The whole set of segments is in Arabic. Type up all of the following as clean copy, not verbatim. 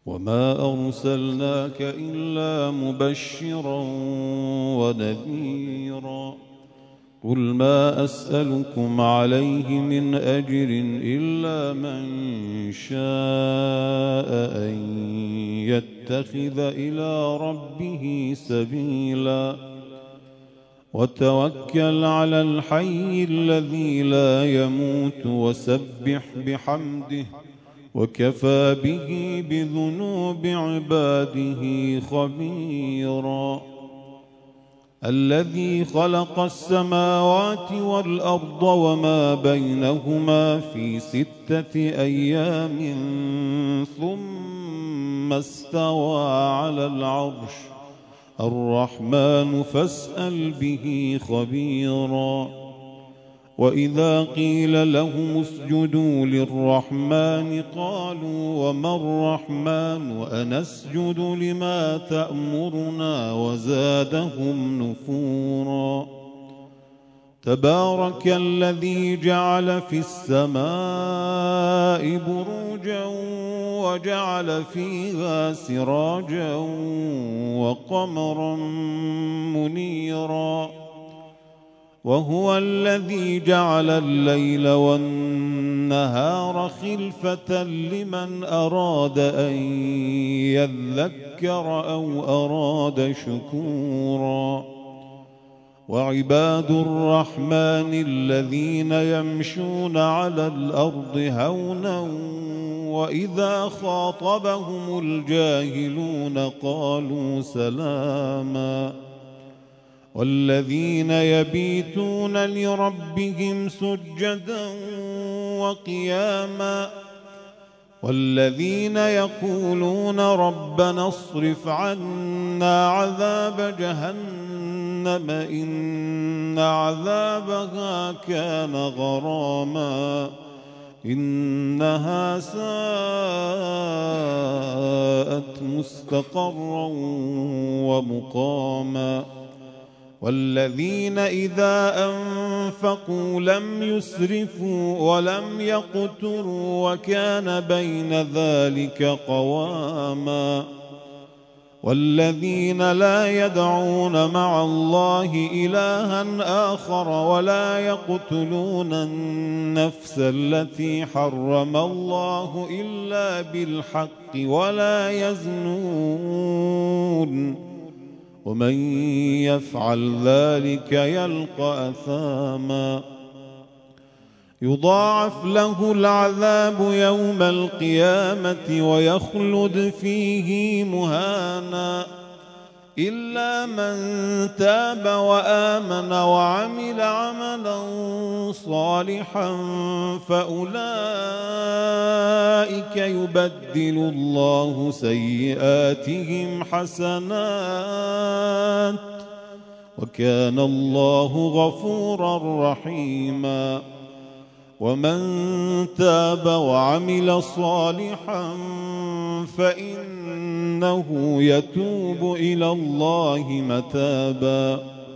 وما أرسلناك إلا مبشرا ونذيرا قل ما أسألكم عليه من أجر إلا من شاء أن يتخذ إلى ربه سبيلا وتوكل على الحي الذي لا يموت وسبح بحمده وكفى به بذنوب عباده خبيرا الذي خلق السماوات والأرض وما بينهما في 6 أيام ثم استوى على العرش الرحمن فاسأل به خبيرا وإذا قيل لهم اسجدوا للرحمن قالوا وما الرحمن أنسجد لما تأمرنا وزادهم نفورا تبارك الذي جعل في السماء بروجا وجعل فيها سراجا وقمرا منيرا وهو الذي جعل الليل والنهار خلفة لمن أراد أن يذكر أو أراد شكورا وعباد الرحمن الذين يمشون على الأرض هونا وإذا خاطبهم الجاهلون قالوا سلاما والذين يبيتون لربهم سجدا وقياما والذين يقولون ربنا اصرف عنا عذاب جهنم إن عذابها كان غراما إنها ساءت مستقرا ومقاما والذين إذا أنفقوا لم يسرفوا ولم يقتروا وكان بين ذلك قواما والذين لا يدعون مع الله إلها آخر ولا يقتلون النفس التي حرم الله إلا بالحق ولا يزنون ومن يفعل ذلك يلقى أثاما يضاعف له العذاب يوم القيامة ويخلد فيه مهانا إلا من تاب وآمن وعمل عملا صالحا فأولئك يبدل الله سيئاتهم حسنات وكان الله غفورا رحيما ومن تاب وعمل صالحا فإنه يتوب إلى الله متابا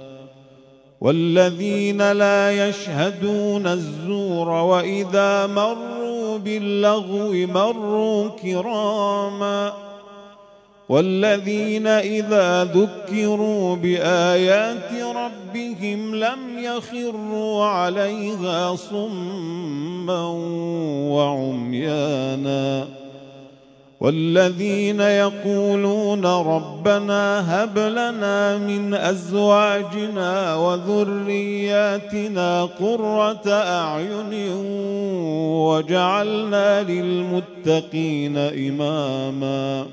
والذين لا يشهدون الزور وإذا مروا باللغو مروا كراما والذين إذا ذكروا بآيات ربهم لم يخروا عليها صما وعميانا والذين يقولون ربنا هب لنا من أزواجنا وذرياتنا قرة أعين وجعلنا للمتقين إماما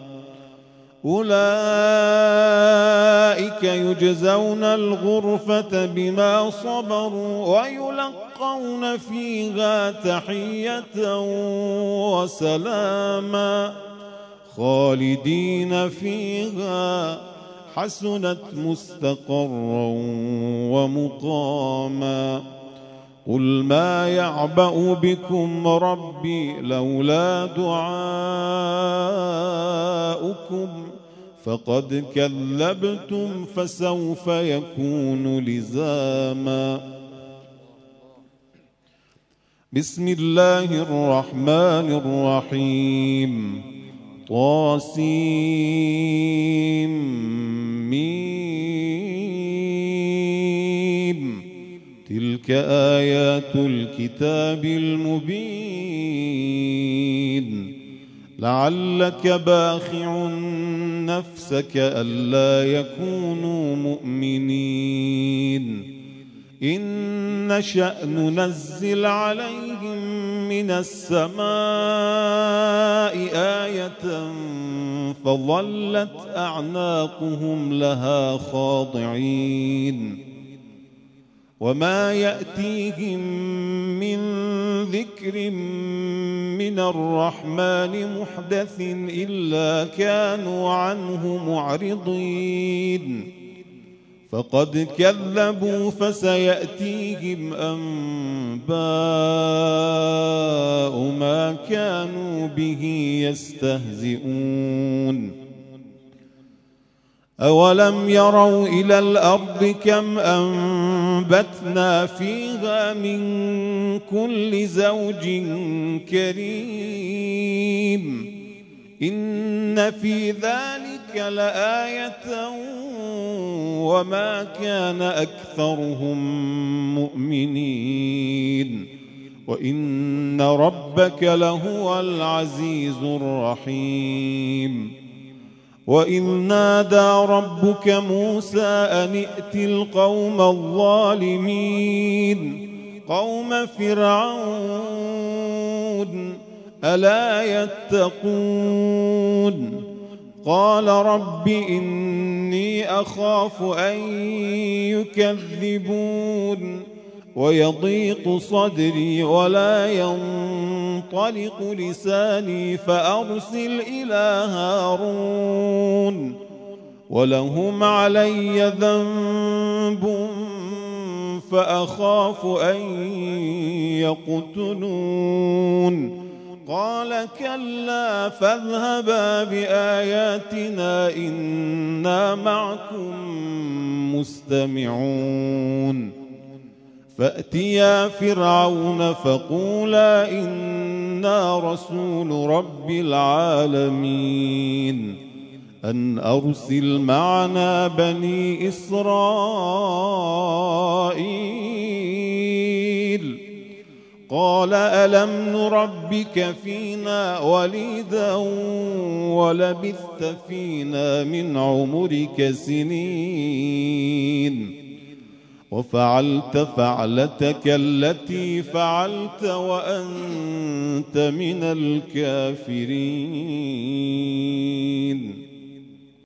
أولئك يجزون الغرفة بما صبروا ويلقون فيها تحية وسلاما خالدين فيها حسنت مستقرا ومقاما قل ما يعبأ بكم ربي لولا دعاؤكم فقد كذبتم فسوف يكون لزاما بسم الله الرحمن الرحيم طاسيم تلك آيات الكتاب المبين لعلك باخع نفسك ألا يكونوا مؤمنين إن نشأ ننزل عليهم من السماء آية فظلت أعناقهم لها خاضعين وما يأتيهم من ذكر من الرحمن محدث إلا كانوا عنه معرضين فقد كذبوا فسيأتيهم أنباء ما كانوا به يستهزئون أولم يروا إلى الأرض كم أنبتنا فيها من كل زوج كريم إن في ذلك لآية وما كان أكثرهم مؤمنين وإن ربك لهو العزيز الرحيم وإذ نادى ربك موسى أن ائت القوم الظالمين قوم فرعون ألا يتقون قال رب إني أخاف أن يكذبون ويضيق صدري ولا ينطلق لساني فأرسل إلى هارون ولهم علي ذنب فأخاف أن يقتلون قال كلا فاذهبا بآياتنا إنا معكم مستمعون فأتيا فرعون فقولا إنا رسول رب العالمين أن أرسل معنا بني إسرائيل قال ألم نربك فينا وليدا ولبثت فينا من عمرك سنين وفعلت فعلتك التي فعلت وأنت من الكافرين